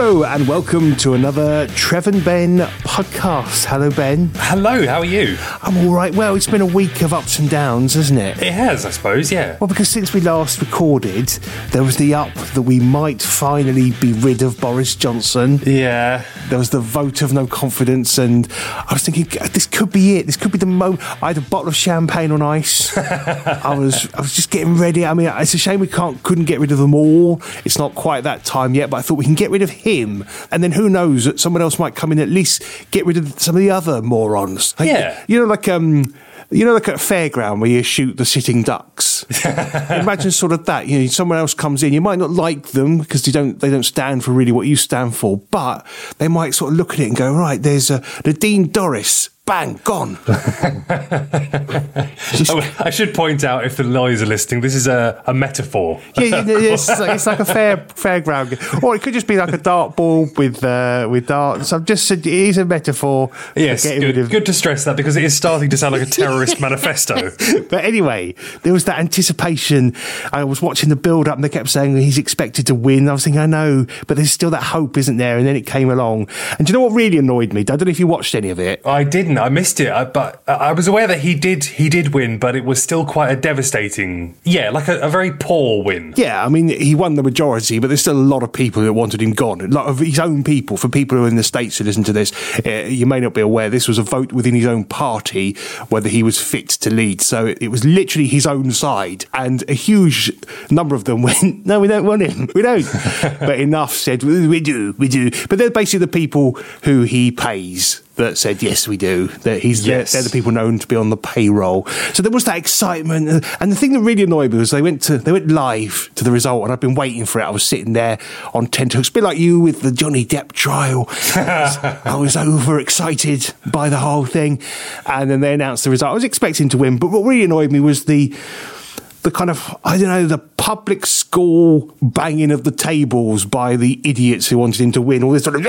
Hello and welcome to another Trev and Ben podcast. Hello, Ben. Hello, how are you? I'm all right. Well, it's been a week of ups and downs, hasn't it? It has, I suppose, yeah. Well, because since we last recorded, there was the up that we might finally be rid of Boris Johnson. Yeah. There was the vote of no confidence, and I was thinking, this could be it. This could be the moment. I had a bottle of champagne on ice. I was just getting ready. I mean, it's a shame we couldn't get rid of them all. It's not quite that time yet, but I thought we can get rid of him, and then who knows, someone else might come in, at least get rid of some of the other morons. Like, yeah. like at a fairground where you shoot the sitting ducks. Imagine sort of that. Someone else comes in. You might not like them because they don't stand for really what you stand for, but they might sort of look at it and go, right, there's Nadine Dorries. Bang, gone. I should point out, if the lawyers are listening, this is a metaphor. Yeah, it's like a fairground. Or it could just be like a dartboard with darts. I've just said it is a metaphor. Yes, good to stress that, because it is starting to sound like a terrorist manifesto. But anyway, there was that anticipation. I was watching the build-up and they kept saying he's expected to win. I was thinking, I know, but there's still that hope, isn't there? And then it came along. And do you know what really annoyed me? I don't know if you watched any of it. I didn't. I missed it, but I was aware that he did win, but it was still quite a devastating, like a very poor win. Yeah, I mean, he won the majority, but there's still a lot of people who wanted him gone. A lot of his own people, for people who are in the States who listen to this, you may not be aware, this was a vote within his own party whether he was fit to lead. So it was literally his own side, and a huge number of them went, no, we don't want him, we don't. But enough said, we do. But they're basically the people who he pays that said, yes, we do. They're the people known to be on the payroll. So there was that excitement. And the thing that really annoyed me was they went live to the result, and I've been waiting for it. I was sitting there on tenterhooks, a bit like you with the Johnny Depp trial. I was overexcited by the whole thing. And then they announced the result. I was expecting to win, but what really annoyed me was the kind of, the public school banging of the tables by the idiots who wanted him to win. All this sort of,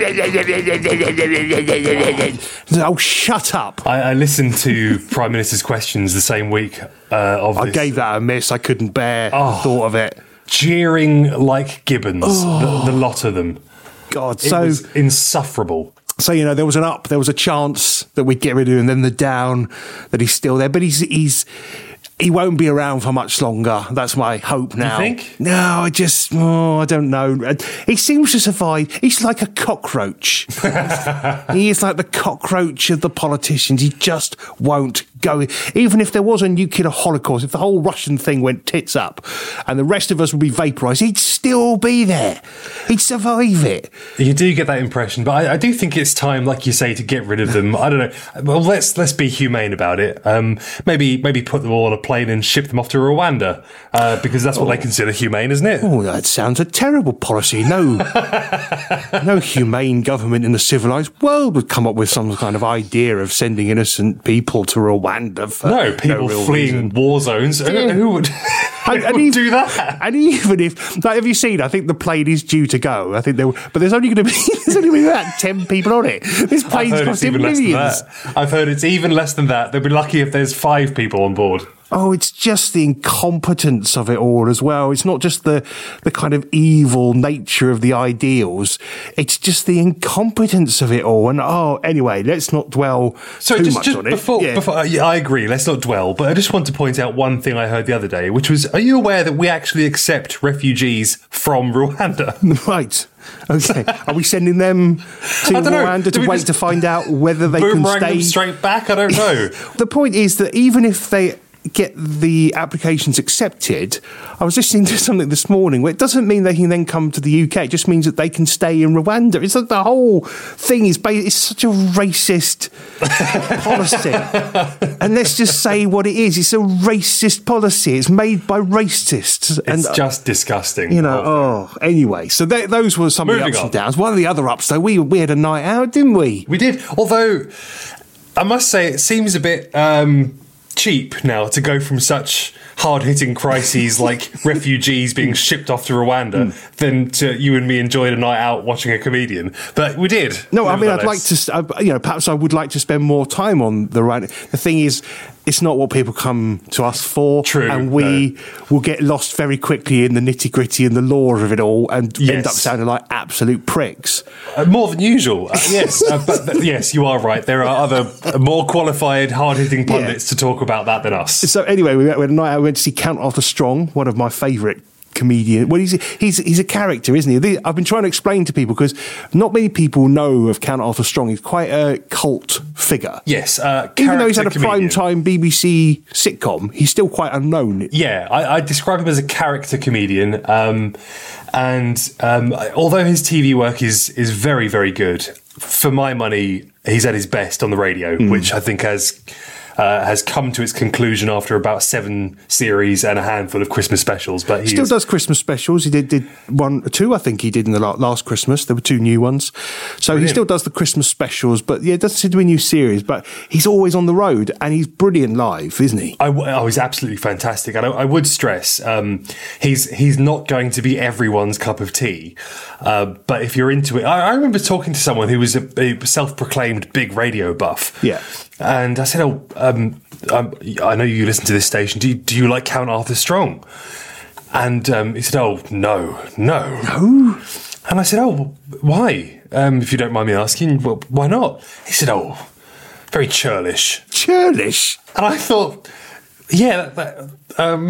oh, shut up. I listened to Prime Minister's questions the same week I gave that a miss. I couldn't bear the thought of it. Jeering like gibbons, the lot of them. God, it was insufferable. So, there was an up, there was a chance that we'd get rid of him, and then the down, that he's still there. But he won't be around for much longer. That's my hope now. You think? No, I don't know. He seems to survive. He's like a cockroach. He is like the cockroach of the politicians. He just won't go. Even if there was a nuclear holocaust, if the whole Russian thing went tits up and the rest of us would be vaporised, he'd still be there. He'd survive it. You do get that impression, but I do think it's time, like you say, to get rid of them. I don't know. Well, let's be humane about it. Maybe put them all on a plane and ship them off to Rwanda, because that's what they consider humane, isn't it? Oh, that sounds a terrible policy. No humane government in the civilised world would come up with some kind of idea of sending innocent people to Rwanda. No, people fleeing war zones. Yeah. Who would do that? And even if, have you seen? I think the plane is due to go. I think but there's only going to be about 10 people on it. This plane's costing millions. I've heard it's even less than that. They'll be lucky if there's 5 people on board. Oh, it's just the incompetence of it all as well. It's not just the kind of evil nature of the ideals. It's just the incompetence of it all. And anyway, let's not dwell too much on it. Before, I agree, let's not dwell. But I just want to point out one thing I heard the other day, which was, are you aware that we actually accept refugees from Rwanda? Right. Okay. Are we sending them to Rwanda to wait to find out whether they can stay? Them straight back? I don't know. The point is that even if they get the applications accepted, I was listening to something this morning where it doesn't mean they can then come to the UK. It just means that they can stay in Rwanda. It's like the whole thing is it's such a racist policy. And let's just say what it is. It's a racist policy. It's made by racists. It's just disgusting. Anyway. So those were some of the ups and downs. One of the other ups, though, we had a night out, didn't we? We did. Although, I must say, it seems a bit cheap now to go from such hard-hitting crises like refugees being shipped off to Rwanda than to you and me enjoying a night out watching a comedian. But we did. No, I mean, I'd like to, perhaps I would like to spend more time on the Rwanda. The thing is, it's not what people come to us for. True. And we will get lost very quickly in the nitty-gritty and the lore of it all and end up sounding like absolute pricks. More than usual. Yes. But yes, you are right. There are other more qualified, hard-hitting pundits to talk about that than us. So anyway, we had a night out. We went to see Count Arthur Strong, one of my favourite comedian. Well, he's a character, isn't he? I've been trying to explain to people because not many people know of Count Arthur Strong. He's quite a cult figure. Yes, even though he's had a prime-time BBC sitcom, he's still quite unknown. Yeah, I describe him as a character comedian, and although his TV work is very, very good, for my money, he's at his best on the radio, which I think has come to its conclusion after about 7 series and a handful of Christmas specials. But he still does Christmas specials. He did 1 or 2, I think he did in the last Christmas. There were 2 new ones. So Brilliant. He still does the Christmas specials, but it doesn't seem to be a new series. But he's always on the road and he's brilliant live, isn't he? He's absolutely fantastic. And I would stress, he's not going to be everyone's cup of tea. But if you're into it, I remember talking to someone who was a self-proclaimed big radio buff. Yeah. And I said, I know you listen to this station. Do you like Count Arthur Strong? And he said, no. And I said, why? If you don't mind me asking, well, why not? He said, very churlish. Churlish? And I thought, yeah. And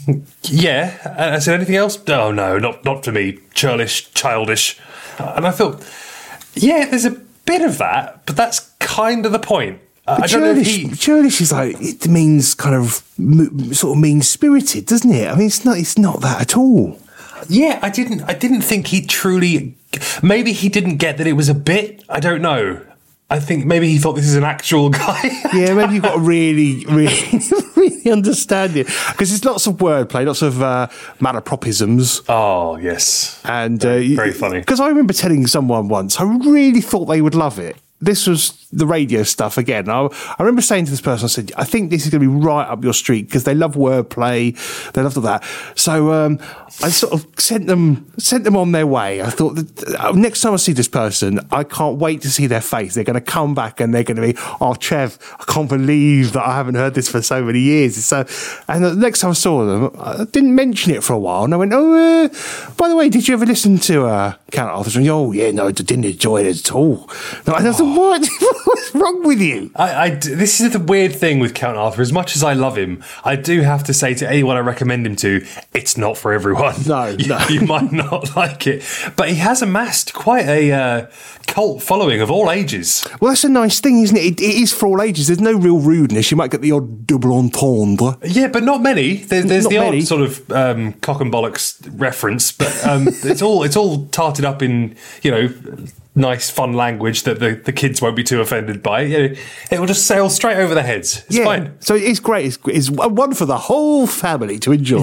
I said, anything else? Oh, no, not for me. Churlish, childish. And I thought, yeah, there's a bit of that, but that's kind of the point. I don't know if churlish is like, it means kind of sort of mean-spirited, doesn't it? I mean, it's not that at all. Yeah, I didn't think he truly, maybe he didn't get that it was a bit, I don't know. I think maybe he thought this is an actual guy. Yeah, maybe you've got to really, really, really understand it. Because there's lots of wordplay, lots of malapropisms. Oh, yes. And very funny. Because I remember telling someone once, I really thought they would love it. This was the radio stuff again. I remember saying to this person, I said, I think this is going to be right up your street because they love wordplay, they love all that. So I sort of sent them on their way. I thought, next time I see this person, I can't wait to see their face. They're going to come back and they're going to be, Trev, I can't believe that I haven't heard this for so many years. So, and the next time I saw them, I didn't mention it for a while. And I went, by the way, did you ever listen to Count Arthur Strong? Oh, yeah, no, I didn't enjoy it at all. No, and I thought, what? What's wrong with you? This is the weird thing with Count Arthur. As much as I love him, I do have to say to anyone I recommend him to, it's not for everyone. No. You might not like it. But he has amassed quite a cult following of all ages. Well, that's a nice thing, isn't it? It is for all ages. There's no real rudeness. You might get the odd double entendre. Yeah, but not many. There's the odd sort of cock and bollocks reference, but it's all tarted up in, nice, fun language that the kids won't be too offended by. It will just sail straight over their heads. It's fine. So it's great. It's one for the whole family to enjoy.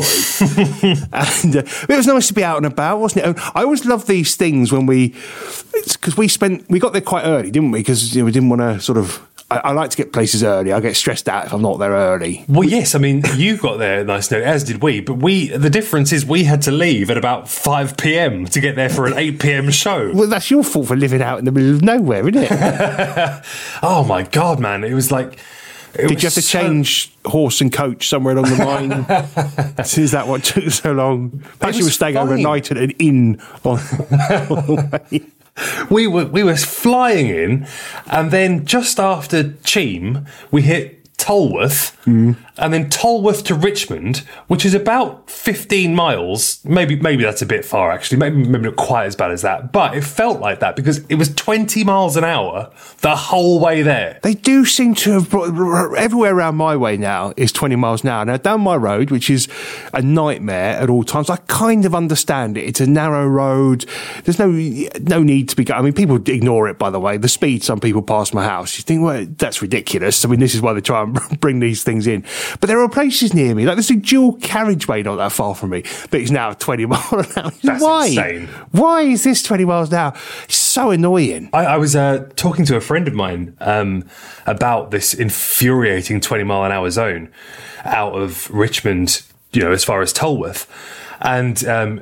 And it was nice to be out and about, wasn't it? I always love these things when because we got there quite early, didn't we? Because we didn't want to sort of. I like to get places early. I get stressed out if I'm not there early. Well, yes. I mean, you got there nice and early, as did we. But the difference is we had to leave at about 5 p.m. to get there for an 8 p.m. show. Well, that's your fault for living out in the middle of nowhere, isn't it? Oh, my God, man. It was like... Did you have to change horse and coach somewhere along the line? Is that what took so long? Perhaps you were staying overnight at an inn on the way. We were flying in, and then just after Cheam, we hit Tolworth, and then Tolworth to Richmond, which is about 15 miles. Maybe that's a bit far, actually. Maybe not quite as bad as that. But it felt like that because it was 20 miles an hour the whole way there. They do seem to have brought... Everywhere around my way now is 20 miles an hour. Now, down my road, which is a nightmare at all times, I kind of understand it. It's a narrow road. There's no need to be... I mean, people ignore it, by the way. The speed some people pass my house, you think, well, that's ridiculous. I mean, this is why they try and bring these things in. But there are places near me, like there's a dual carriageway not that far from me, but it's now 20 miles an hour. That's why? Insane. Why is this 20 miles an hour? It's so annoying. I was talking to a friend of mine about this infuriating 20 mile an hour zone out of Richmond as far as Tolworth. And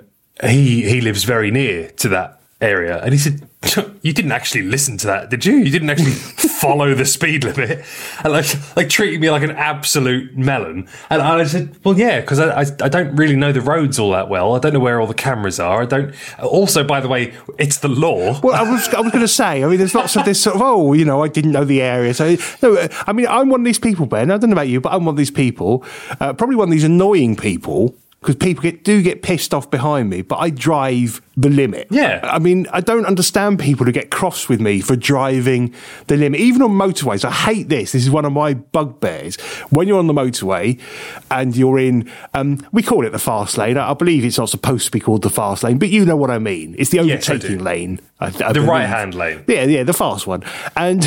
he lives very near to that area. And he said, you didn't actually listen to that, did you? You didn't actually follow the speed limit, and like treating me like an absolute melon. And I said, well, yeah, because I don't really know the roads all that well. I don't know where all the cameras are. I don't. Also, by the way, it's the law. Well, I was going to say, I mean, there's lots of this sort of, I didn't know the area. So, no, I mean, I'm one of these people, Ben. I don't know about you, but I'm one of these people, probably one of these annoying people. Because people do get pissed off behind me, but I drive the limit. Yeah. I mean, I don't understand people who get cross with me for driving the limit. Even on motorways, I hate this. This is one of my bugbears. When you're on the motorway and you're in, we call it the fast lane. I believe it's not supposed to be called the fast lane, but you know what I mean. It's the overtaking lane. The right-hand lane. Yeah, the fast one. And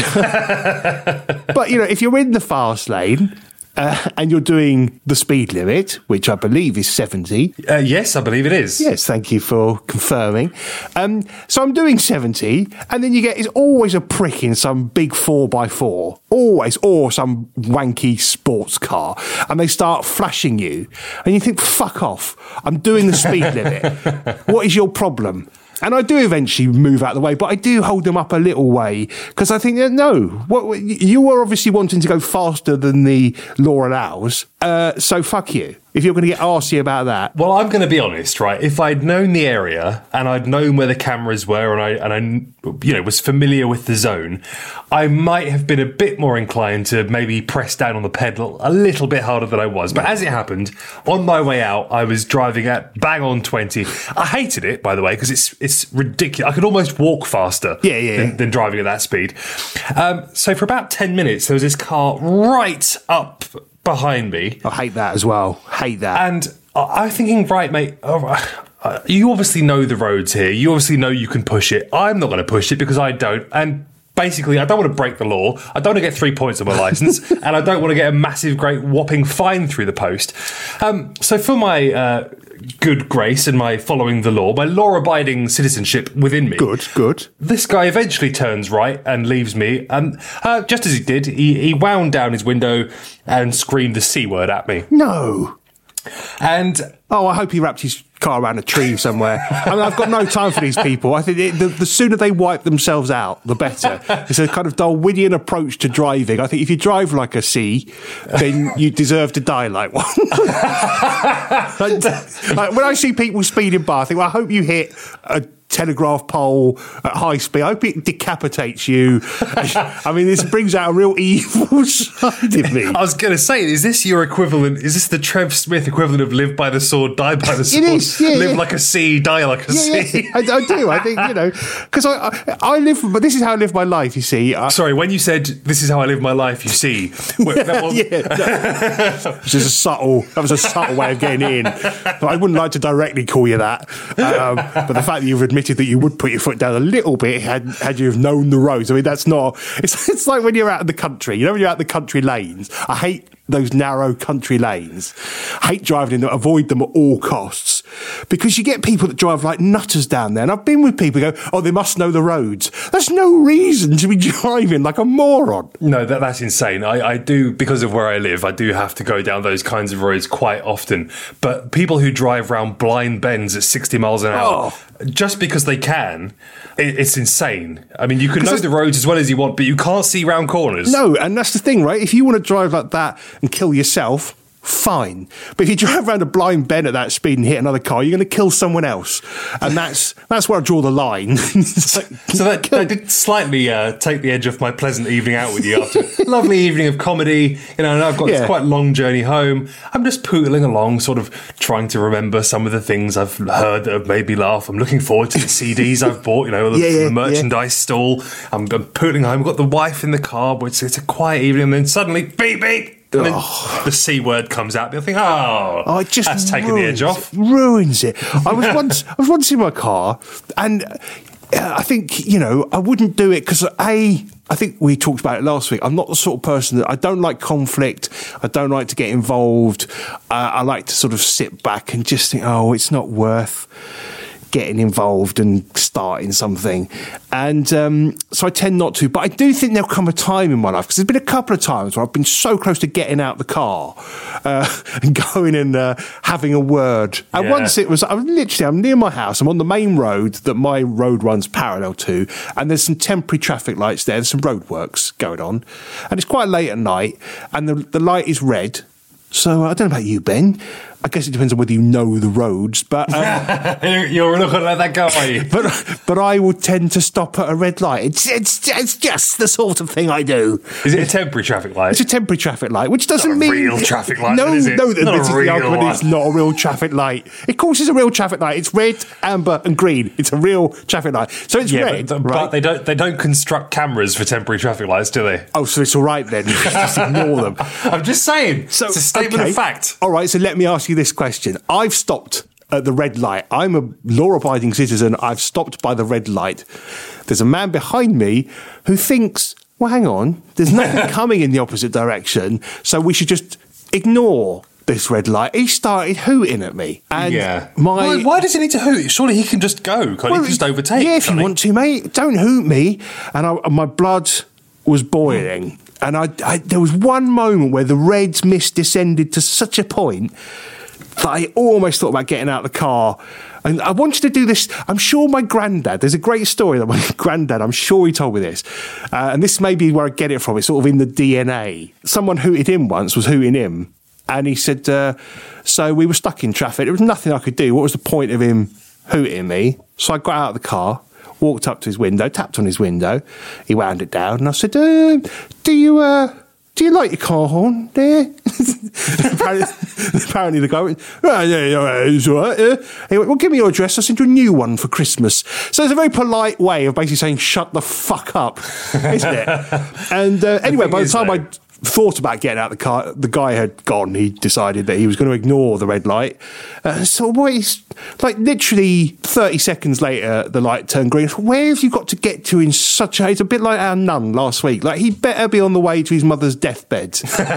but, if you're in the fast lane, and you're doing the speed limit, which I believe is 70. Yes, I believe it is. Yes, thank you for confirming. So I'm doing 70, and then it's always a prick in some big 4x4, always, or some wanky sports car, and they start flashing you, and you think, fuck off, I'm doing the speed limit. What is your problem? And I do eventually move out of the way, but I do hold them up a little way because I think, no, you were obviously wanting to go faster than the law allows, so fuck you. If you're going to get arsey about that. Well, I'm going to be honest, right? If I'd known the area and I'd known where the cameras were and I was familiar with the zone, I might have been a bit more inclined to maybe press down on the pedal a little bit harder than I was. But as it happened, on my way out, I was driving at bang on 20. I hated it, by the way, because it's ridiculous. I could almost walk faster than driving at that speed. So for about 10 minutes, there was this car right up behind me. I hate that as well. Hate that. And I'm thinking, right, mate, you obviously know the roads here. You obviously know you can push it. I'm not going to push it because I don't. And basically, I don't want to break the law. I don't want to get 3 points on my license. And I don't want to get a massive, great, whopping fine through the post. So for my good grace and my following the law, my law-abiding citizenship within me. Good. This guy eventually turns right and leaves me. And just as he did, he wound down his window and screamed the C word at me. No. And I hope he wrapped his car around a tree somewhere. I mean, I've got no time for these people. I think the sooner they wipe themselves out, the better. It's a kind of Darwinian approach to driving. I think if you drive like a C, then you deserve to die like one. When I see people speeding by, I think, well, I hope you hit a telegraph pole at high speed. I hope it decapitates you. I mean, this brings out a real evil side of me. I was going to say, is this your equivalent? Is this the Trev Smith equivalent of live by the sword, die by the sword? It is, yeah, live like a C, die like a C. I do. I think, because I live, but this is how I live my life, you see. Sorry, when you said, this is how I live my life, you see. That was a subtle way of getting in. But I wouldn't like to directly call you that. But the fact that you've admitted that you would put your foot down a little bit had you have known the roads. I mean, that's not. It's like when you're out in the country. When you're out in the country lanes. I hate those narrow country lanes. I hate driving in them. Avoid them at all costs because you get people that drive like nutters down there. And I've been with people who go, they must know the roads. That's no reason to be driving like a moron. No, that's insane. I do, because of where I live, I do have to go down those kinds of roads quite often. But people who drive round blind bends at 60 miles an hour, just because they can, it's insane. I mean, you can know the roads as well as you want, but you can't see round corners. No, and that's the thing, right? If you want to drive like that and kill yourself, fine. But if you drive around a blind bend at that speed and hit another car, you're going to kill someone else. And that's where I draw the line. So that did slightly take the edge off my pleasant evening out with you after a lovely evening of comedy. And I've got this quite long journey home. I'm just pootling along, sort of trying to remember some of the things I've heard that have made me laugh. I'm looking forward to the CDs I've bought, the merchandise stall. I'm pootling home. I've got the wife in the car, but it's a quiet evening. And then suddenly, beep, beep. And then the C word comes out. I think, it just that's taking the edge off. Ruins it. I was once in my car, and I think I wouldn't do it because I think we talked about it last week. I'm not the sort of person that I don't like conflict. I don't like to get involved. I like to sort of sit back and just think, it's not worth getting involved and starting something. And so I tend not to. But I do think there'll come a time in my life, because there's been a couple of times where I've been so close to getting out the car and going and having a word. And once I'm near my house. I'm on the main road that my road runs parallel to, and there's some temporary traffic lights there. There's some roadworks going on. And it's quite late at night, and the light is red. So I don't know about you, Ben. I guess it depends on whether you know the roads, but you're not going to let that go, are you? but I will tend to stop at a red light. It's just the sort of thing I do. Is it a temporary traffic light? It's a temporary traffic light, which doesn't not a mean real traffic light. No, is it? no, this is the argument. One. It's not a real traffic light. Of course, it's a real traffic light. It's red, amber, and green. It's a real traffic light. So it's red, but they don't construct cameras for temporary traffic lights, do they? Oh, so it's all right then. Just ignore them. I'm just saying. So, it's a statement of fact. All right. So let me ask you this question. I've stopped at the red light. I'm a law-abiding citizen. I've stopped by the red light. There's a man behind me who thinks, well, hang on, there's nothing coming in the opposite direction, so we should just ignore this red light. He started hooting at me. And why does he need to hoot? Surely he can just go. Can't he just overtake? Yeah, if you want to, mate. Don't hoot me. And my blood was boiling. And there was one moment where the red mist descended to such a point that I almost thought about getting out of the car. And I wanted to do this. I'm sure my granddad, there's a great story that my granddad, I'm sure he told me this. And this may be where I get it from. It's sort of in the DNA. Someone hooted him once, was hooting him. And he said, so we were stuck in traffic. There was nothing I could do. What was the point of him hooting me? So I got out of the car, walked up to his window, tapped on his window. He wound it down, and I said, do you like your car horn there? apparently the guy went, it's all right. He went, well, give me your address. I'll send you a new one for Christmas. So it's a very polite way of basically saying, shut the fuck up, isn't it? And anyway, by the time I thought about getting out of the car, the guy had gone. He decided that he was going to ignore the red light. So he's like literally 30 seconds later, the light turned green. Where have you got to get to in such a... It's a bit like our nun last week. Like, he better be on the way to his mother's deathbed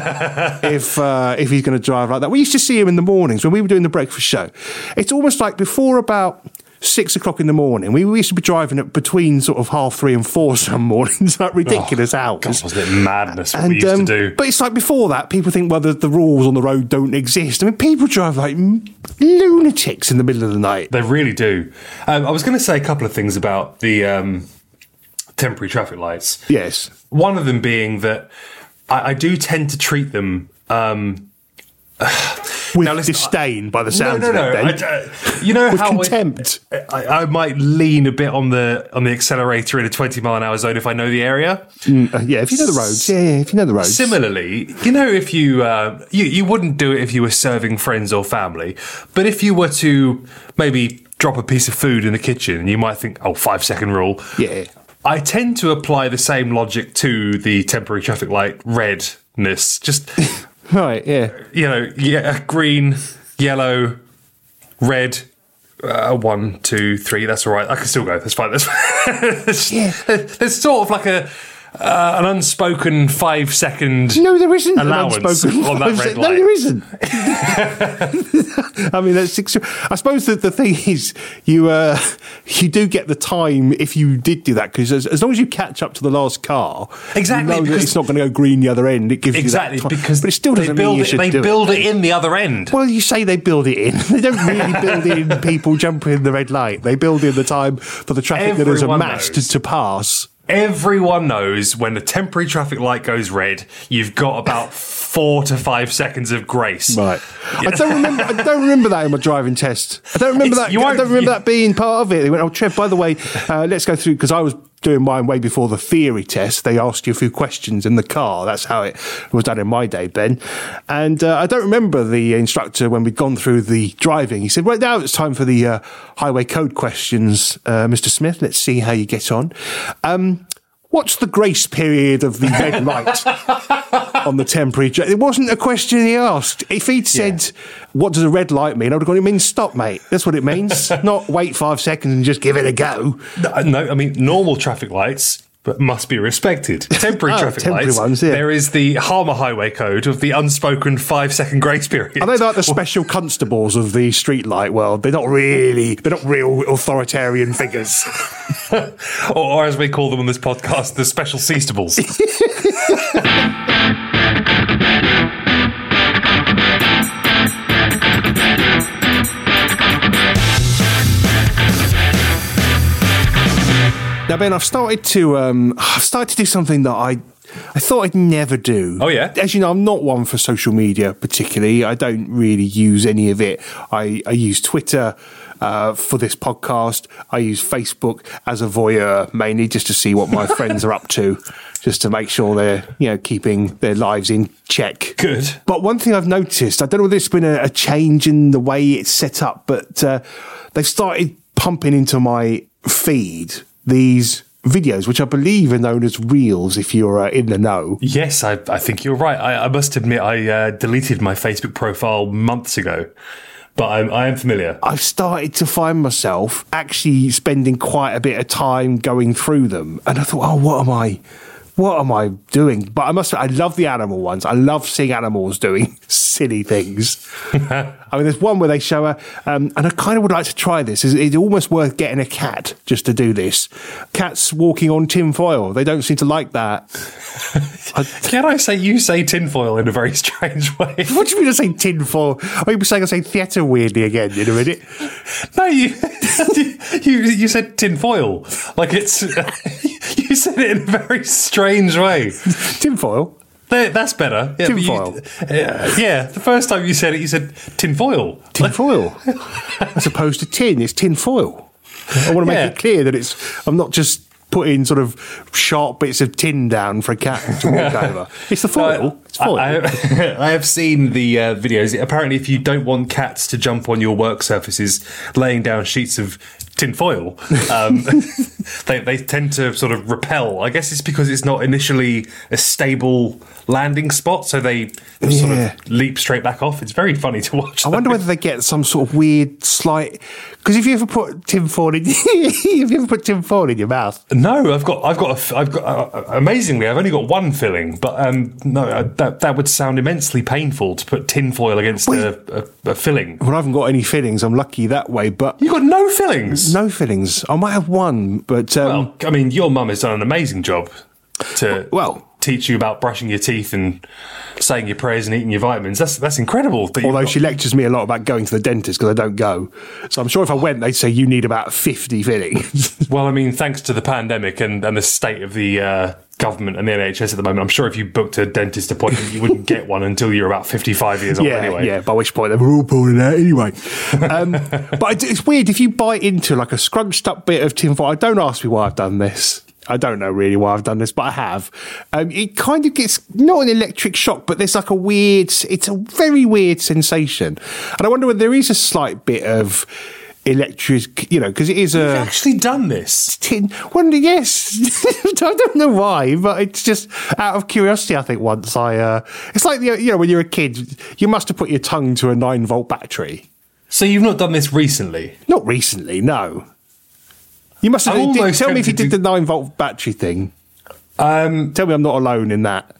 if he's going to drive like that. We used to see him in the mornings when we were doing the breakfast show. It's almost like before about 6 o'clock in the morning. We used to be driving at between sort of 3:30 and 4 some mornings, like ridiculous hours. God, wasn't it madness what we used to do? But it's like before that, people think, well, the rules on the road don't exist. I mean, people drive like lunatics in the middle of the night. They really do. I was going to say a couple of things about the temporary traffic lights. Yes. One of them being that I do tend to treat them... with disdain, by the sounds of it. You know, with how contempt. I might lean a bit on the accelerator in a 20-mile-an-hour zone if I know the area. Yeah, if you know the roads. Yeah, if you know the roads. Similarly, you know, if you wouldn't do it if you were serving friends or family, but if you were to maybe drop a piece of food in the kitchen, you might think, 5-second rule. Yeah. I tend to apply the same logic to the temporary traffic light redness. Just... Right, yeah. You know, green, yellow, red, 1, 2, 3, that's all right. I can still go, that's fine. There's sort of like an unspoken 5-second no, there isn't allowance an unspoken on that red light. No, there isn't. I mean, I suppose that the thing is, you do get the time if you did do that, because as long as you catch up to the last car, exactly, you know that it's not going to go green the other end. It gives you that time. Because but it still doesn't mean you should do it. They build it in the other end. Well, you say they build it in. They don't really build in people jumping in the red light. They build in the time for the traffic that is amassed to pass. Everyone knows when the temporary traffic light goes red, you've got about 4 to 5 seconds of grace. Right. Yeah. I don't remember that in my driving test. I don't remember that being part of it. They went, "Oh, Trev, by the way, let's go through," because I was doing mine way before the theory test. They asked you a few questions in the car. That's how it was done in my day, Ben. And I don't remember the instructor, when we'd gone through the driving, he said, "Right, now it's time for the highway code questions, Mr. Smith. Let's see how you get on. What's the grace period of the red light on the temporary?" It wasn't a question he asked. If he'd said, "What does a red light mean?" I would have gone, "It means stop, mate. That's what it means." Not wait 5 seconds and just give it a go. No, I mean, normal traffic lights, but must be respected. Temporary traffic temporary lights. ones, yeah. There is the Harmer Highway Code of the unspoken 5-second grace period. Are they like the special constables of the streetlight world? They're not real authoritarian figures. or as we call them on this podcast, the special seastables. Now, Ben, I've started to do something that I thought I'd never do. Oh, yeah? As you know, I'm not one for social media particularly. I don't really use any of it. I use Twitter for this podcast. I use Facebook as a voyeur, mainly just to see what my friends are up to, just to make sure they're keeping their lives in check. Good. But one thing I've noticed, I don't know whether it's been a change in the way it's set up, but they've started pumping into my feed these videos, which I believe are known as Reels, if you're in the know. Yes, I think you're right. I must admit, I deleted my Facebook profile months ago, but I am familiar. I've started to find myself actually spending quite a bit of time going through them. And I thought, what am I doing? But I love the animal ones. I love seeing animals doing silly things. I mean, there's one where they show and I kind of would like to try this. It's almost worth getting a cat just to do this. Cats walking on tinfoil. They don't seem to like that. Can I say you say tinfoil in a very strange way? What do you mean I say tinfoil? Are you saying I say theatre weirdly again in a minute? No, you said tinfoil. Like it's... You said it in a very strange way. Tinfoil? That's better. Yeah, tinfoil. The first time you said it, you said tinfoil. Tinfoil. As opposed to tin, it's tinfoil. I want to make it clear that I'm not just putting sort of sharp bits of tin down for a cat to walk over. It's the foil. It's foil. I have seen the videos. Apparently, if you don't want cats to jump on your work surfaces, laying down sheets of tinfoil, they tend to sort of repel. I guess it's because it's not initially a stable landing spot, so they sort of leap straight back off. It's very funny to watch. I wonder whether they get some sort of weird slight... Because if you ever put tinfoil in, your mouth? No, I've got. Amazingly, I've only got one filling, but no, that would sound immensely painful to put tinfoil against a filling. Well, I haven't got any fillings. I'm lucky that way, but you got no fillings. No fillings. I might have one, but well, I mean, your mum has done an amazing job to teach you about brushing your teeth and saying your prayers and eating your vitamins. That's incredible. Although she lectures me a lot about going to the dentist because I don't go. So I'm sure if I went, they'd say you need about 50 fillings. Well, I mean, thanks to the pandemic and the state of the government and the NHS at the moment, I'm sure if you booked a dentist appointment, you wouldn't get one until you're about 55 years old anyway. Yeah, by which point they were all pulling out anyway. But it's weird, if you bite into like a scrunched up bit of tinfoil, don't ask me why I've done this. I don't know really why I've done this, but I have. It kind of gets, not an electric shock, but there's like it's a very weird sensation. And I wonder whether there is a slight bit of electric, because it is You've actually done this? Well, yes. I don't know why, but it's just out of curiosity, I think once it's like, when you're a kid, you must have put your tongue to a 9-volt battery. So you've not done this recently? Not recently, no. You must have. Tell me if you did the 9-volt battery thing. Tell me I'm not alone in that.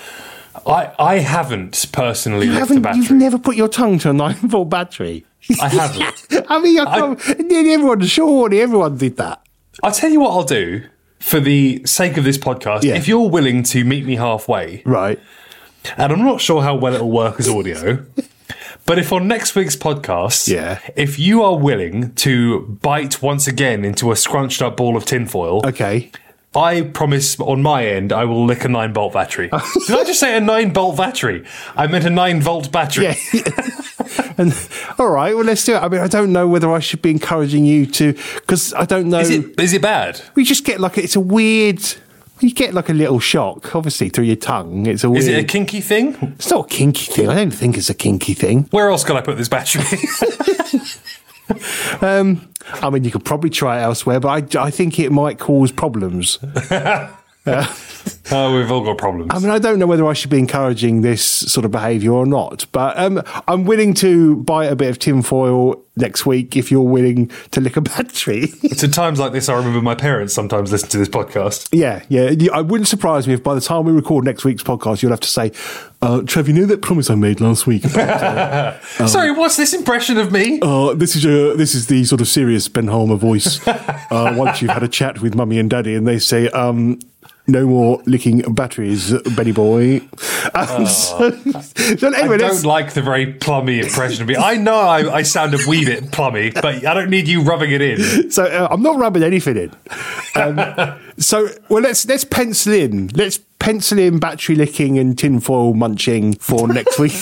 I haven't personally licked the battery. You've never put your tongue to a 9-volt battery? I haven't. I mean, nearly everyone did that. I'll tell you what I'll do for the sake of this podcast. Yeah. If you're willing to meet me halfway. Right. And I'm not sure how well it'll work as audio. But if on next week's podcast, if you are willing to bite once again into a scrunched up ball of tinfoil, okay, I promise on my end I will lick a 9-volt battery. Did I just say a 9-volt battery? I meant a 9-volt battery. Yeah. All right, well, let's do it. I mean, I don't know whether I should be encouraging you to, because I don't know. Is it bad? We just get it's a weird. You get like a little shock, obviously, through your tongue. It's a weird... Is it a kinky thing? It's not a kinky thing. I don't think it's a kinky thing. Where else can I put this battery? I mean, you could probably try it elsewhere, but I think it might cause problems. Oh, we've all got problems. I mean, I don't know whether I should be encouraging this sort of behaviour or not, but I'm willing to buy a bit of tinfoil next week if you're willing to lick a battery. It's at times like this I remember my parents sometimes listen to this podcast. Yeah. It wouldn't surprise me if by the time we record next week's podcast, you'll have to say, Trev, you know that promise I made last week about, Sorry, what's this impression of me? this is the sort of serious Ben Harmer voice. Once you've had a chat with mummy and daddy and they say, no more licking batteries, Benny boy. So anyway, I don't like the very plummy impression of me. I know I sound a wee bit plummy, but I don't need you rubbing it in. So I'm not rubbing anything in. Let's pencil in. Let's pencil in battery licking and tinfoil munching for next week.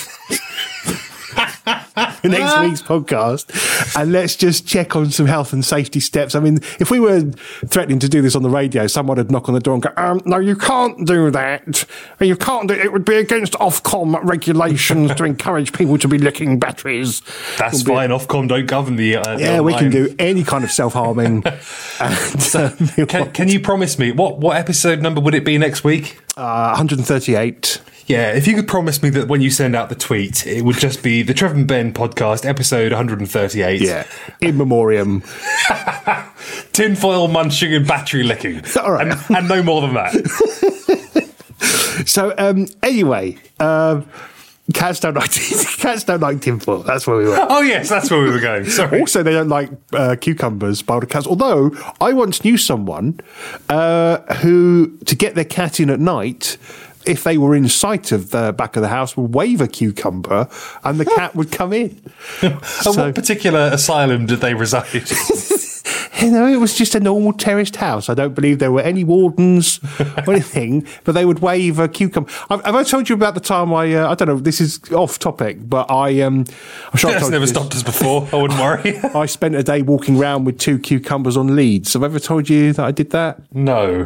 Next week's podcast, and let's just check on some health and safety steps. I mean, if we were threatening to do this on the radio, someone would knock on the door and go, no, you can't do that. You can't do it. It would be against Ofcom regulations to encourage people to be licking batteries. That's fine. Ofcom don't govern the we can do any kind of self-harming. Can you promise me, what episode number would it be next week? 138. Yeah, if you could promise me that when you send out the tweet, it would just be the Trev and Ben podcast, episode 138. Yeah, in memoriam. Tinfoil munching and battery licking. All right. And no more than that. So, anyway, cats don't like tinfoil. That's where we were. Oh, yes, that's where we were going. Sorry. Also, they don't like cucumbers, boiled cats. Although, I once knew someone who, to get their cat in at night, if they were in sight of the back of the house, would wave a cucumber and the cat would come in. What particular asylum did they reside? It was just a normal terraced house. I don't believe there were any wardens or anything, but they would wave a cucumber. Have I told you about the time I don't know, this is off topic, but I'm sure That's never stopped us before. I wouldn't worry. I spent a day walking around with 2 cucumbers on leads. Have I ever told you that I did that? No.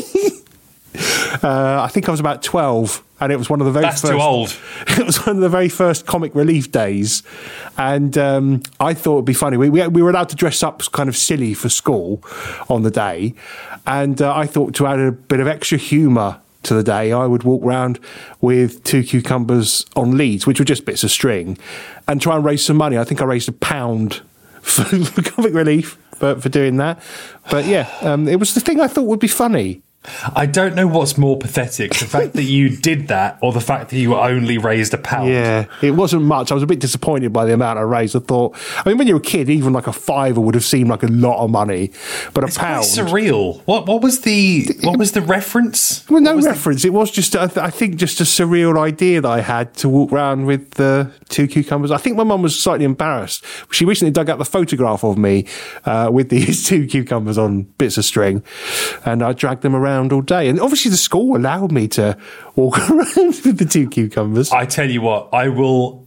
I think I was about 12, and it was one of the very That's first. too old. It was one of the very first comic relief days, and I thought it'd be funny. We were allowed to dress up kind of silly for school on the day, and I thought to add a bit of extra humour to the day, I would walk around with 2 cucumbers on leads, which were just bits of string, and try and raise some money. I think I raised £1 for comic relief for doing that. But yeah, it was the thing I thought would be funny. I don't know what's more pathetic, the fact that you did that or the fact that you only raised £1. Yeah, it wasn't much. I was a bit disappointed by the amount I raised. I thought, when you're a kid, even like a £5 would have seemed like a lot of money, but it's £1. quite surreal. What was the reference? Well, no reference. It was just, I think, just a surreal idea that I had to walk around with the 2 cucumbers. I think my mum was slightly embarrassed. She recently dug out the photograph of me with these 2 cucumbers on bits of string, and I dragged them around all day, and obviously the school allowed me to walk around with the 2 cucumbers. I tell you what, I will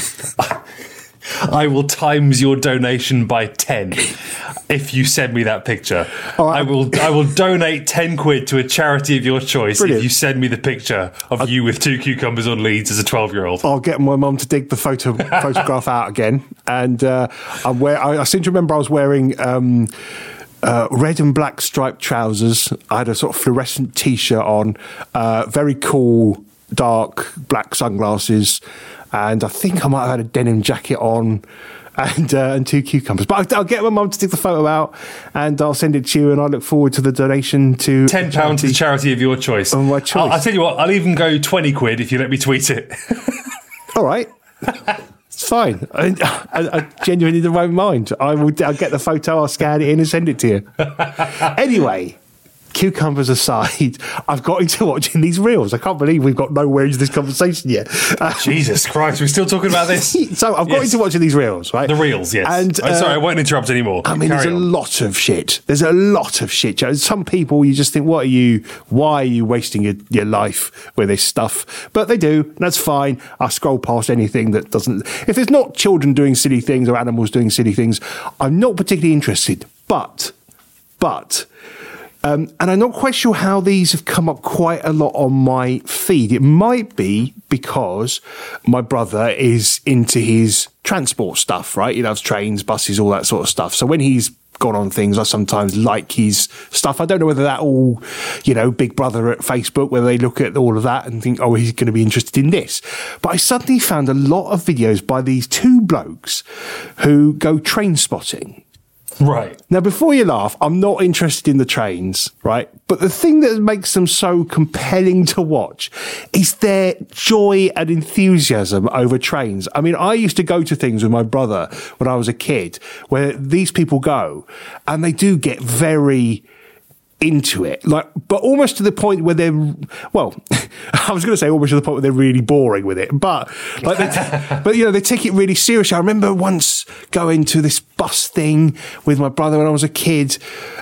times your donation by 10 if you send me that picture. Right. I will donate 10 quid to a charity of your choice. Brilliant. If you send me the picture of you with 2 cucumbers on leads as a 12-year-old. I'll get my mum to dig the photograph out again, and I seem to remember I was wearing red and black striped trousers. I had a sort of fluorescent T-shirt on, very cool dark black sunglasses, and I think I might have had a denim jacket on, and 2 cucumbers. But I'll get my mum to take the photo out, and I'll send it to you, and I look forward to the donation to £10 to the charity of your choice. Of my choice. I'll tell you what, I'll even go 20 quid if you let me tweet it. All right. It's fine. I genuinely don't mind. I'll get the photo, I'll scan it in and send it to you. Anyway, cucumbers aside, I've got into watching these reels. I can't believe we've got nowhere into this conversation yet. Jesus Christ, we're still talking about this? So I've got into watching these reels, right? The reels, yes. And sorry, I won't interrupt anymore. I mean, there's a lot of shit. There's a lot of shit. Some people, you just think, why are you wasting your life with this stuff? But they do. That's fine. I scroll past anything that doesn't... If there's not children doing silly things or animals doing silly things, I'm not particularly interested. But And I'm not quite sure how these have come up quite a lot on my feed. It might be because my brother is into his transport stuff, right? He loves trains, buses, all that sort of stuff. So when he's gone on things, I sometimes like his stuff. I don't know whether that all, Big Brother at Facebook, whether they look at all of that and think, oh, he's going to be interested in this. But I suddenly found a lot of videos by these two blokes who go train spotting. Right. Now, before you laugh, I'm not interested in the trains, right? But the thing that makes them so compelling to watch is their joy and enthusiasm over trains. I mean, I used to go to things with my brother when I was a kid where these people go and they do get very into it, but almost to the point where they're, well, I was going to say almost to the point where they're really boring with it, but they take it really seriously. I remember once going to this bus thing with my brother when I was a kid,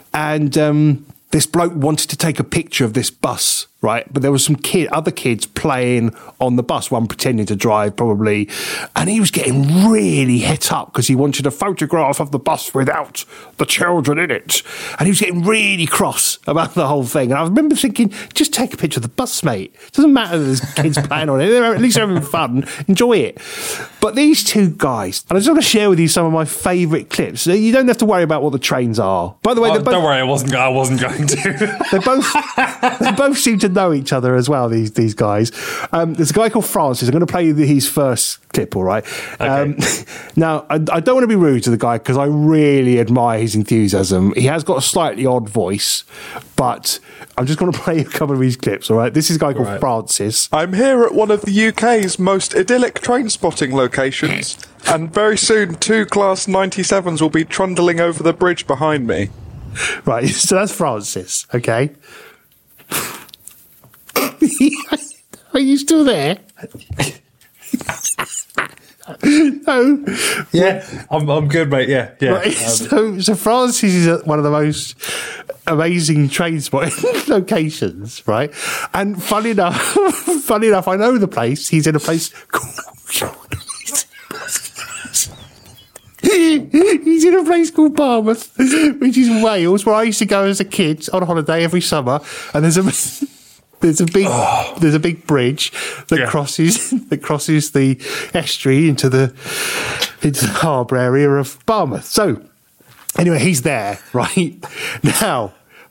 and this bloke wanted to take a picture of this bus, right? But there was some other kids playing on the bus, one pretending to drive probably, and he was getting really het up because he wanted a photograph of the bus without the children in it. And he was getting really cross about the whole thing. And I remember thinking, just take a picture of the bus, mate. It doesn't matter that there's kids playing on it. They're at least having fun. Enjoy it. But these two guys, and I just want to share with you some of my favourite clips. You don't have to worry about what the trains are. By the way, don't worry, I wasn't going to. They both seem to know each other as well, these guys. There's a guy called Francis. I'm going to play you his first clip, all right? Okay. Now, I don't want to be rude to the guy because I really admire his enthusiasm. He has got a slightly odd voice, but I'm just going to play a couple of his clips, all right? This is a guy called Francis. I'm here at one of the UK's most idyllic train spotting locations, and very soon 2 Class 97s will be trundling over the bridge behind me. Right, so that's Francis, okay? Are you still there? No. Yeah, I'm good, mate. Yeah. Right, so Francis is one of the most amazing train spotting locations, right? And funny enough, I know the place. He's in a place called He's in a place called Barmouth, which is Wales, where I used to go as a kid on holiday every summer. And there's a big bridge that crosses the estuary into the harbour area of Barmouth. So anyway, he's there right now.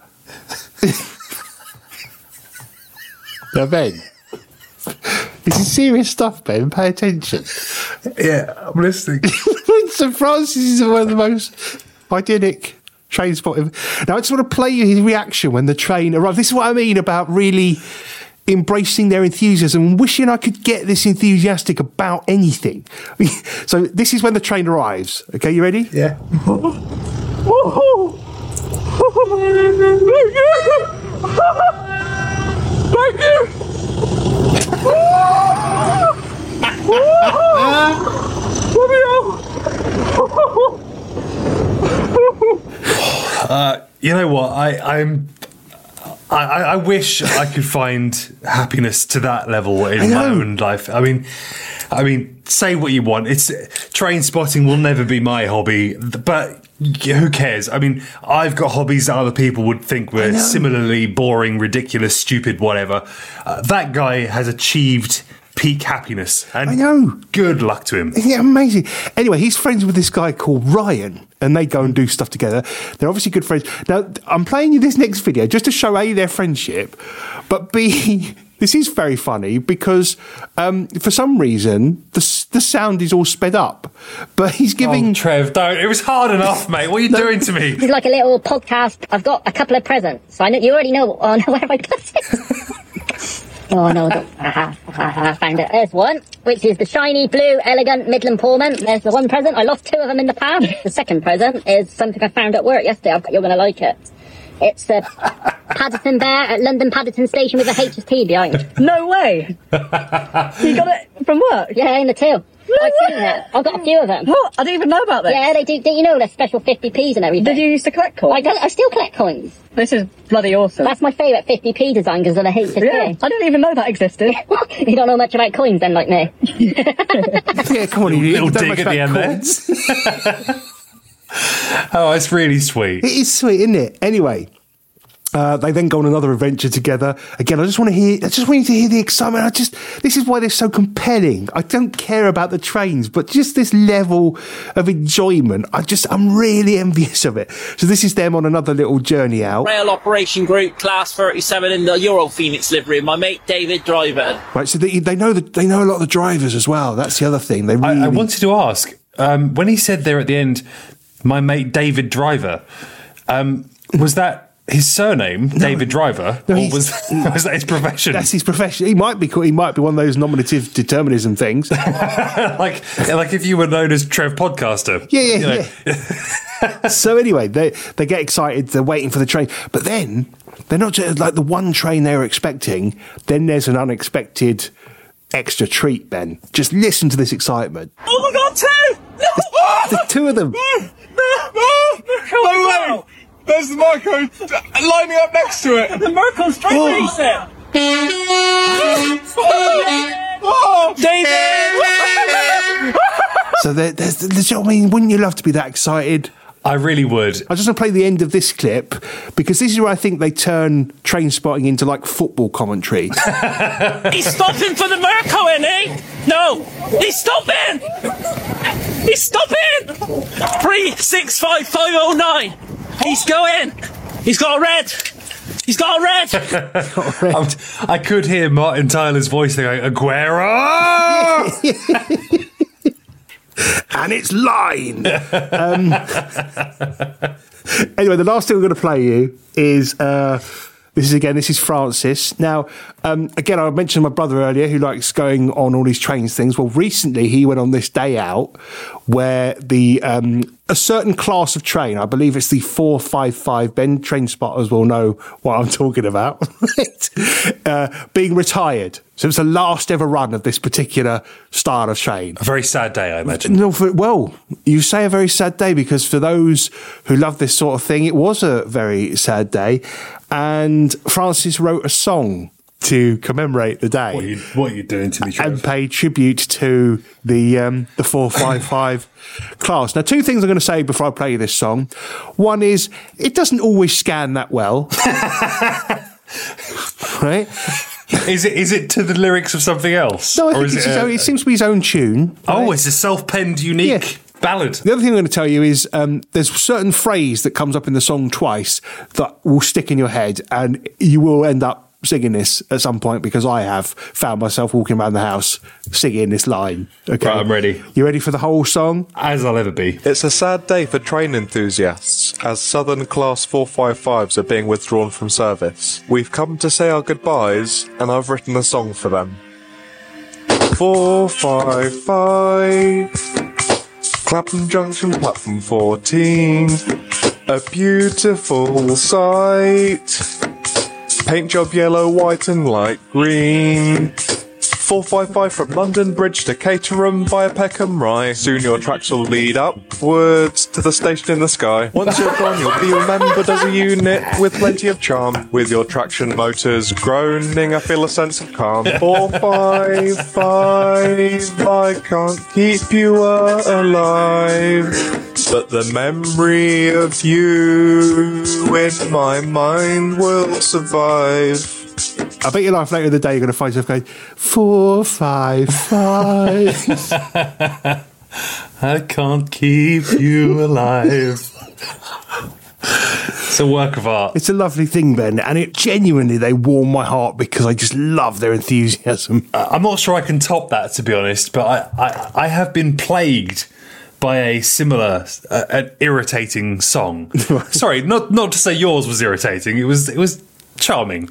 Now, Ben, this is serious stuff, Ben. Pay attention. Yeah, I'm listening. So Francis is one of the most idyllic train spotting. Now I just want to play you his reaction when the train arrived. This is what I mean about really embracing their enthusiasm and wishing I could get this enthusiastic about anything. So this is when the train arrives. Okay, you ready? Yeah. Thank you! You know what? I wish I could find happiness to that level in my own life. I mean, say what you want. Train spotting will never be my hobby, but who cares? I mean, I've got hobbies that other people would think were similarly boring, ridiculous, stupid, whatever. That guy has achieved peak happiness, and I know. Good luck to him. Yeah, amazing. Anyway, he's friends with this guy called Ryan, and they go and do stuff together. They're obviously good friends. Now, I'm playing you this next video just to show A, their friendship, but B, this is very funny because for some reason the sound is all sped up, but he's giving... Oh, Trev, don't. It was hard enough, mate. What are you doing to me? It's like a little podcast. I've got a couple of presents. So you already know where have I put it? Oh, no, I found it. There's one, which is the shiny, blue, elegant Midland Pullman. There's the one present. I lost 2 of them in the past. The second present is something I found at work yesterday. You're going to like it. It's a Paddington Bear at London Paddington Station with a HST behind. No way! You got it from work? Yeah, in the till. I've seen it. I've got a few of them. What? I didn't even know about this. Yeah, they do. You know, they're special 50p's and everything. Did you used to collect coins? I still collect coins. This is bloody awesome. That's my favourite 50p design because of the HST. Yeah, I didn't even know that existed. You don't know much about coins then, like me. Yeah, come on, you little dig at the end there. Oh, it's really sweet. It is sweet, isn't it? Anyway, They then go on another adventure together. Again, I just want you to hear the excitement. This is why they're so compelling. I don't care about the trains, but just this level of enjoyment. I'm really envious of it. So this is them on another little journey out. Rail Operation Group, Class 37 in the Euro Phoenix livery. My mate David driving. Right, so they know a lot of the drivers as well. That's the other thing. They really. I wanted to ask when he said there at the end, my mate David Driver. Was that his surname, David Driver, or was that his profession? That's his profession. He might be one of those nominative determinism things. like if you were known as Trev Podcaster. Yeah. So anyway, they get excited. They're waiting for the train, but then they're not just like the one train they were expecting. Then there's an unexpected extra treat. Ben, just listen to this excitement. Oh my God, two! The two of them. No way! There's the Marco lining up next to it. The Merkel Street Racer. David! So there's, I mean, wouldn't you love to be that excited? I really would. I just want to play the end of this clip because this is where I think they turn train spotting into like football commentary. He's stopping for the Merco, isn't he? No, he's stopping. He's stopping. 365509. He's going. He's got a red. He's got a red. I could hear Martin Tyler's voice going, Aguero! And it's line. Anyway, the last thing we're going to play you is this is Francis. Now, again, I mentioned my brother earlier who likes going on all these trains things. Well, recently he went on this day out where a certain class of train, I believe it's the 455, Ben, train spotters will know what I'm talking about, being retired. So it's the last ever run of this particular style of train. A very sad day, I imagine. No, well, you say a very sad day because for those who love this sort of thing, it was a very sad day. And Francis wrote a song to commemorate the day. What are you doing to me, Trev? And pay tribute to the 455 class. Now, two things I'm going to say before I play you this song. One is, it doesn't always scan that well. Right? Is it to the lyrics of something else? No, I think it seems to be his own tune. Oh, right? It's a self-penned, unique ballad. The other thing I'm going to tell you is there's a certain phrase that comes up in the song twice that will stick in your head and you will end up singing this at some point because I have found myself walking around the house singing this line. Okay, right, I'm ready. You ready for the whole song? As I'll ever be. It's a sad day for train enthusiasts as Southern Class 455s are being withdrawn from service. We've come to say our goodbyes and I've written a song for them. 455 Clapham Junction, platform 14. A beautiful sight. Paint job yellow, white and light green. 455 from London Bridge to Caterham via Peckham Rye. Soon your tracks will lead upwards to the station in the sky. Once you're gone, you'll be remembered as a unit with plenty of charm. With your traction motors groaning, I feel a sense of calm. 455, I can't keep you alive, but the memory of you in my mind will survive. I bet your life later in the day you're going to find yourself going 455. I can't keep you alive. It's a work of art. It's a lovely thing, Ben, and it genuinely, they warm my heart because I just love their enthusiasm. I'm not sure I can top that, to be honest, but I have been plagued by a similar, an irritating song. Sorry, not to say yours was irritating. It was charming.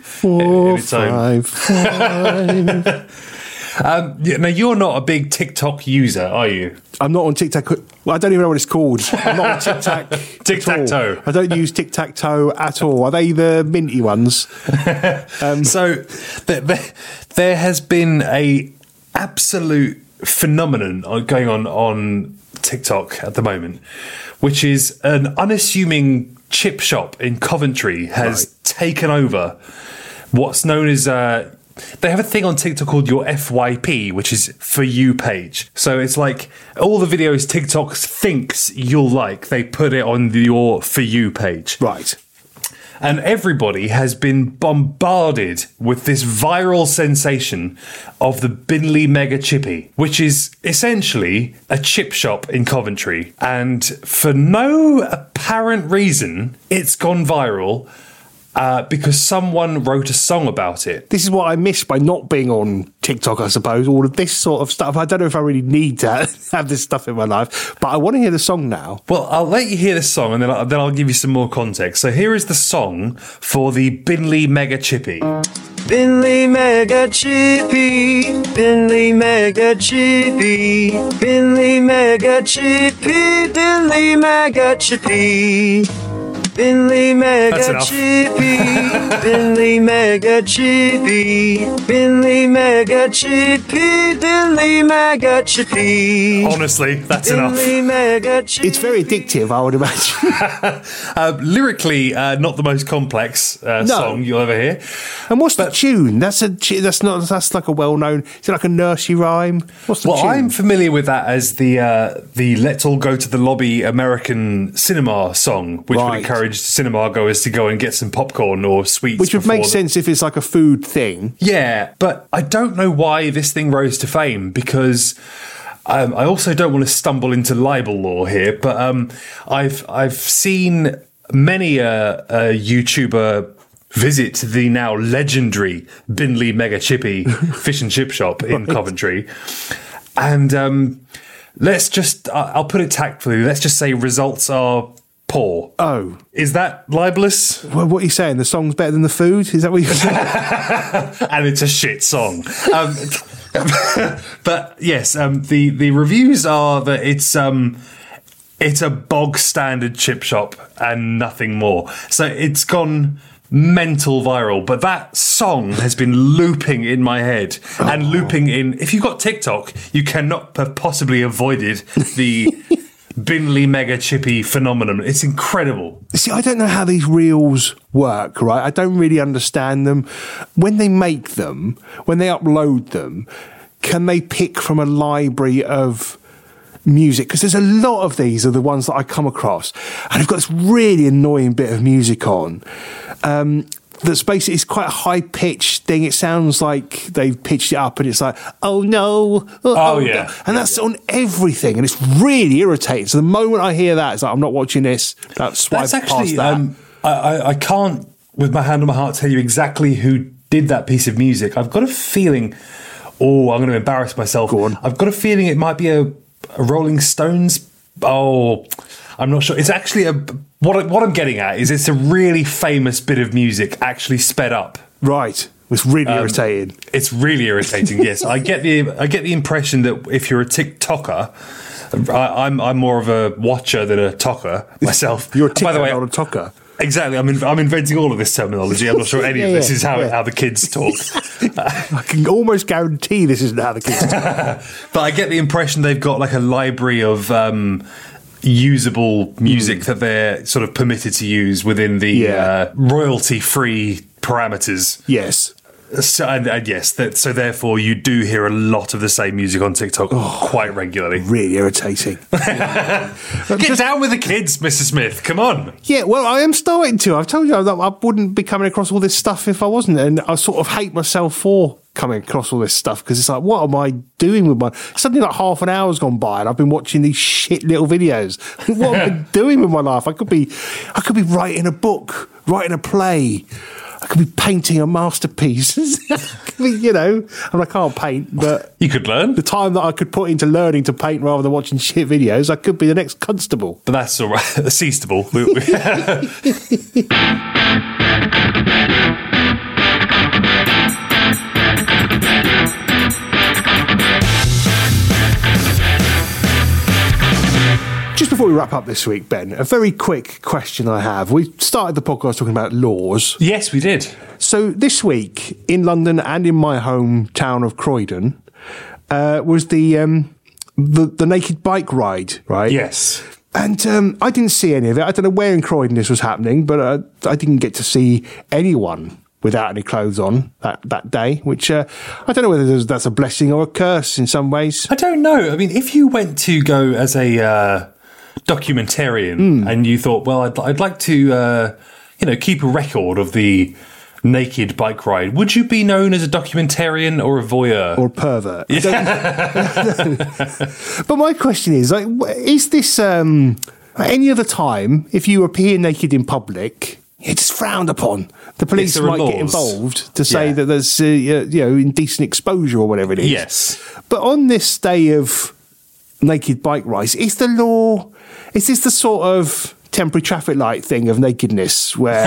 455. Now, you're not a big TikTok user, are you? I'm not on TikTok. Well, I don't even know what it's called. I'm not on TikTok. Tic-tac-toe. I don't use tic-tac-toe at all. Are they the minty ones? So there has been a absolute phenomenon going on TikTok at the moment, which is an unassuming chip shop in Coventry has taken over what's known as they have a thing on TikTok called your FYP, which is For You page. So it's like all the videos TikTok thinks you'll like, they put it on your For You page. Right. And everybody has been bombarded with this viral sensation of the Binley Mega Chippy, which is essentially a chip shop in Coventry. And for no apparent reason, it's gone viral. Because someone wrote a song about it. This is what I miss by not being on TikTok, I suppose. All of this sort of stuff. I don't know if I really need to have this stuff in my life, but I want to hear the song now. Well, I'll let you hear the song, and then I'll give you some more context. So here is the song for the Binley Mega Chippy. Binley Mega Chippy, Binley Mega Chippy, Binley Mega Chippy, Binley Mega Chippy. Binley Mega Chippy, Binley Mega Chippy, Binley Mega Chippy, Binley Mega Chippy. Honestly, that's enough. It's very addictive, I would imagine. Lyrically, not the most complex song you'll ever hear. And what's the tune? That's like a well-known. Is it like a nursery rhyme? What's the tune? I'm familiar with that as the "Let's All Go to the Lobby" American cinema song, which would encourage cinema goers to go and get some popcorn or sweets. Which would make sense if it's like a food thing. Yeah, but I don't know why this thing rose to fame, because I also don't want to stumble into libel law here, but I've seen many a YouTuber visit the now legendary Binley Mega Chippy fish and chip shop in Coventry. And I'll put it tactfully, let's just say results are poor. Oh. Is that libelous? Well, what are you saying? The song's better than the food? Is that what you're saying? And it's a shit song. But yes, the reviews are that it's a bog standard chip shop and nothing more. So it's gone mental viral, but that song has been looping in my head and looping in. If you've got TikTok, you cannot have possibly avoided the Binley Mega Chippy phenomenon. It's incredible. See, I don't know how these reels work, right? I don't really understand them. When they make them, when they upload them, can they pick from a library of music? Because there's a lot of these are the ones that I come across, and they've got this really annoying bit of music on. That's basically, it's quite a high pitched thing. It sounds like they've pitched it up and it's like, oh no. Oh yeah. No. And that's on everything. And it's really irritating. So the moment I hear that, it's like, I'm not watching this. That's actually, past that. I can't, with my hand on my heart, tell you exactly who did that piece of music. I've got a feeling, I'm going to embarrass myself. Go on. I've got a feeling it might be a Rolling Stones. I'm not sure. It's actually what I'm getting at is it's a really famous bit of music actually sped up. Right. It's really irritating. It's really irritating. Yes, I get the impression that if you're a TikToker, I'm more of a watcher than a talker myself. You're a TikToker, by the way, not a talker. Exactly. I'm inventing all of this terminology. I'm not sure any of this is how the kids talk. I can almost guarantee this isn't how the kids talk. But I get the impression they've got like a library of usable music that they're sort of permitted to use within the royalty-free parameters. Yes. So, and yes, so therefore you do hear a lot of the same music on TikTok quite regularly. Really irritating. Get down with the kids, Mr. Smith. Come on. Yeah, well, I am starting to. I've told you that I wouldn't be coming across all this stuff if I wasn't. And I sort of hate myself for coming across all this stuff because it's like, what am I doing with my... Suddenly like half an hour's gone by and I've been watching these shit little videos. What am I doing with my life? I could be writing a book, writing a play. I could be painting a masterpiece. You know, and I can't paint, but... You could learn. The time that I could put into learning to paint rather than watching shit videos, I could be the next constable. But that's all right. Seastable. Just before we wrap up this week, Ben, a very quick question I have. We started the podcast talking about laws. Yes, we did. So this week, in London and in my hometown of Croydon, was the naked bike ride, right? Yes. And I didn't see any of it. I don't know where in Croydon this was happening, but I didn't get to see anyone without any clothes on that day, which I don't know whether that's a blessing or a curse in some ways. I don't know. I mean, if you went to go as a documentarian and you thought, well, I'd like to keep a record of the naked bike ride, would you be known as a documentarian or a voyeur? Or a pervert? But my question is, is this any other time, if you appear naked in public, it's frowned upon? The police might get involved to say that there's indecent exposure or whatever it is. Yes. But on this day of naked bike rides, is this the sort of temporary traffic light thing of nakedness where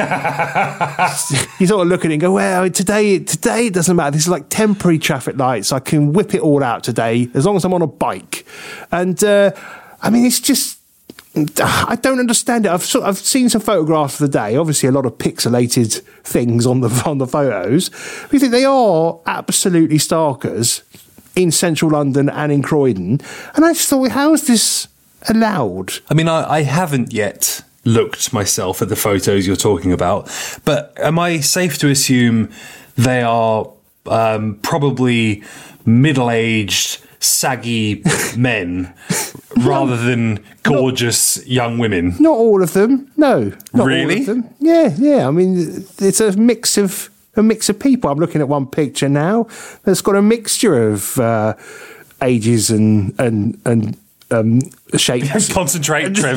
you sort of look at it and go, well, today it doesn't matter. This is like temporary traffic lights. I can whip it all out today as long as I'm on a bike. And it's just, I don't understand it. I've seen some photographs of the day. Obviously, a lot of pixelated things on the photos. We think they are absolutely starkers in central London and in Croydon. And I just thought, how is this allowed? I mean, I haven't yet looked myself at the photos you're talking about, but am I safe to assume they are probably middle-aged, saggy men rather than gorgeous young women? Not all of them. No. Not really? All of them. Yeah. I mean, it's a mix of people. I'm looking at one picture now that's got a mixture of ages and shapes. Concentrate, Trev.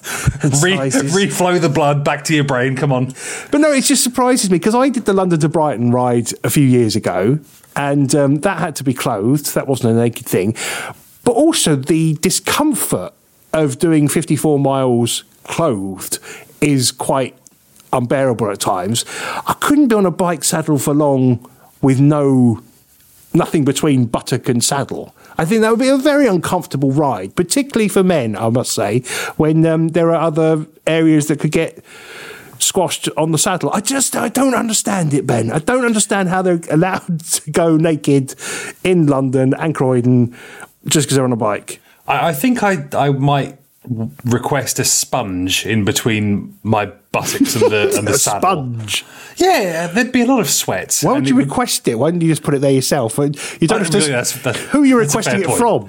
Reflow the blood back to your brain. Come on. But no, it just surprises me because I did the London to Brighton ride a few years ago, and that had to be clothed. That wasn't a naked thing. But also the discomfort of doing 54 miles clothed is quite unbearable at times. I couldn't be on a bike saddle for long with nothing between buttock and saddle. I think that would be a very uncomfortable ride, particularly for men, I must say, when there are other areas that could get squashed on the saddle. I don't understand it, Ben. I don't understand how they're allowed to go naked in London and Croydon just because they're on a bike. I think I might request a sponge in between my buttocks and the saddle. Sponge? Yeah, there'd be a lot of sweat. Why would you request it? Why didn't you just put it there yourself? You don't have to. Who are you requesting it from?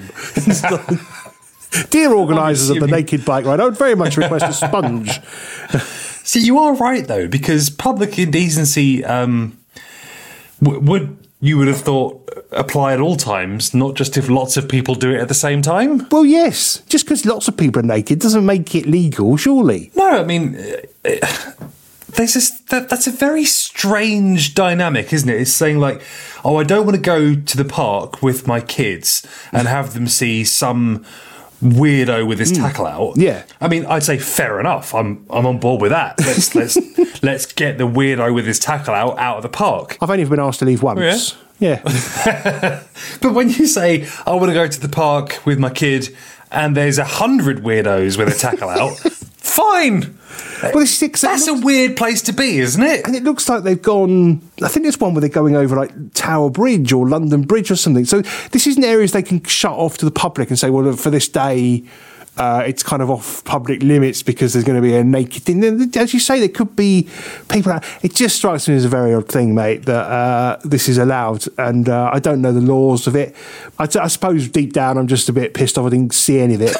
Dear organisers of the Naked Bike Ride, I would very much request a sponge. See, you are right though, because public indecency you would have thought apply at all times, not just if lots of people do it at the same time? Well, yes. Just because lots of people are naked doesn't make it legal, surely. No, I mean, that's a very strange dynamic, isn't it? It's saying like, oh, I don't want to go to the park with my kids and have them see some weirdo with his tackle out. Yeah. I mean, I'd say fair enough. I'm on board with that. Let's get the weirdo with his tackle out of the park. I've only been asked to leave once. Yeah. But when you say, I want to go to the park with my kid and there's 100 weirdos with a tackle out, fine. Well, that's a weird place to be, isn't it? And it looks like they've gone, I think there's one where they're going over like Tower Bridge or London Bridge or something. So this isn't areas they can shut off to the public and say, well, for this day, it's kind of off public limits because there's going to be a naked thing. As you say, there could be people out. It just strikes me as a very odd thing, mate, that this is allowed. And I don't know the laws of it. I suppose deep down I'm just a bit pissed off I didn't see any of it.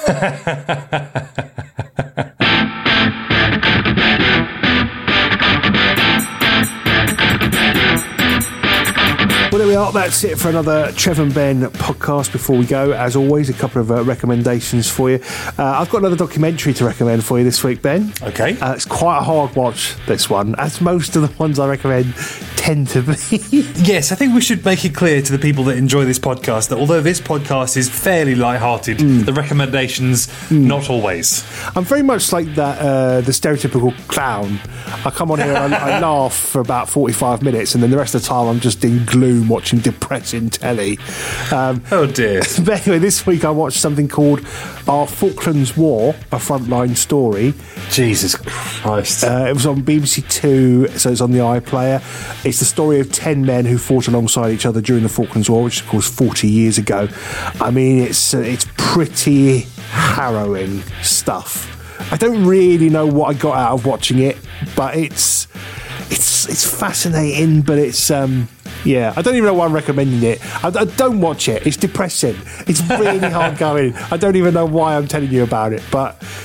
Well, there we are. That's it for another Trev and Ben podcast. Before we go, as always, a couple of recommendations for you. I've got another documentary to recommend for you this week, Ben. Okay. It's quite a hard watch, this one, as most of the ones I recommend tend to be. Yes, I think we should make it clear to the people that enjoy this podcast that although this podcast is fairly lighthearted, the recommendations, not always. I'm very much like that, the stereotypical clown. I come on here and I laugh for about 45 minutes, and then the rest of the time I'm just in gloom watching depressing telly. Oh dear. But anyway, this week I watched something called Our Falklands War, a Frontline Story. Jesus Christ. It was on BBC Two, so it's on the iPlayer. It's the story of 10 men who fought alongside each other during the Falklands War, which of course 40 years ago. I mean, it's pretty harrowing stuff. I don't really know what I got out of watching it, but it's fascinating, but it's yeah, I don't even know why I'm recommending it. I don't watch it. It's depressing. It's really hard going. I don't even know why I'm telling you about it, but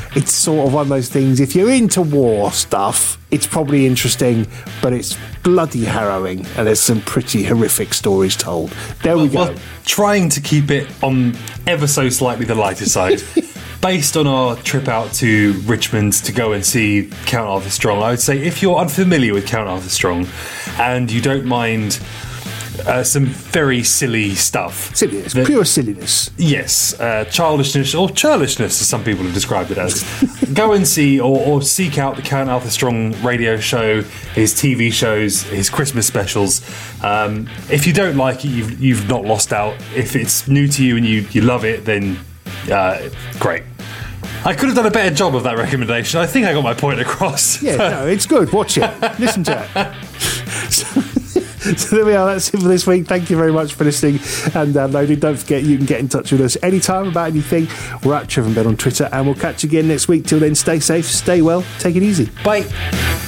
it's sort of one of those things. If you're into war stuff, it's probably interesting, but it's bloody harrowing, and there's some pretty horrific stories told. There we go. Well, trying to keep it on ever so slightly the lighter side. Based on our trip out to Richmond to go and see Count Arthur Strong, I would say if you're unfamiliar with Count Arthur Strong and you don't mind some very silly stuff. Silliness, pure silliness. Yes, childishness or churlishness, as some people have described it as. Go and see or seek out the Count Arthur Strong radio show, his TV shows, his Christmas specials. If you don't like it, you've not lost out. If it's new to you and you love it, then great. I could have done a better job of that recommendation. I think I got my point across. Yeah, no, it's good. Watch it. Listen to it. So there we are. That's it for this week. Thank you very much for listening and downloading. Don't forget, you can get in touch with us anytime about anything. We're at Trev and Ben on Twitter, and we'll catch you again next week. Till then, stay safe, stay well, take it easy. Bye.